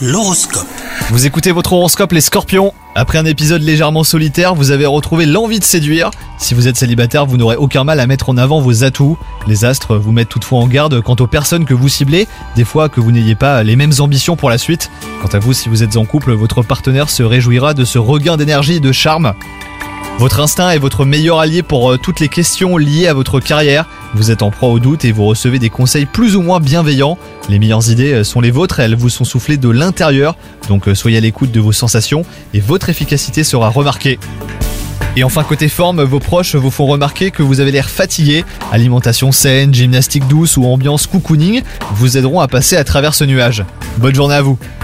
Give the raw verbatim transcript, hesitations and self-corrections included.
L'horoscope. Vous écoutez votre horoscope les scorpions. Après un épisode légèrement solitaire, vous avez retrouvé l'envie de séduire. Si vous êtes célibataire, vous n'aurez aucun mal à mettre en avant vos atouts. Les astres vous mettent toutefois en garde quant aux personnes que vous ciblez, des fois que vous n'ayez pas les mêmes ambitions pour la suite. Quant à vous, si vous êtes en couple, votre partenaire se réjouira de ce regain d'énergie et de charme. Votre instinct est votre meilleur allié pour toutes les questions liées à votre carrière. Vous êtes en proie au doute et vous recevez des conseils plus ou moins bienveillants. Les meilleures idées sont les vôtres, elles vous sont soufflées de l'intérieur. Donc soyez à l'écoute de vos sensations et votre efficacité sera remarquée. Et enfin côté forme, vos proches vous font remarquer que vous avez l'air fatigué. Alimentation saine, gymnastique douce ou ambiance cocooning vous aideront à passer à travers ce nuage. Bonne journée à vous.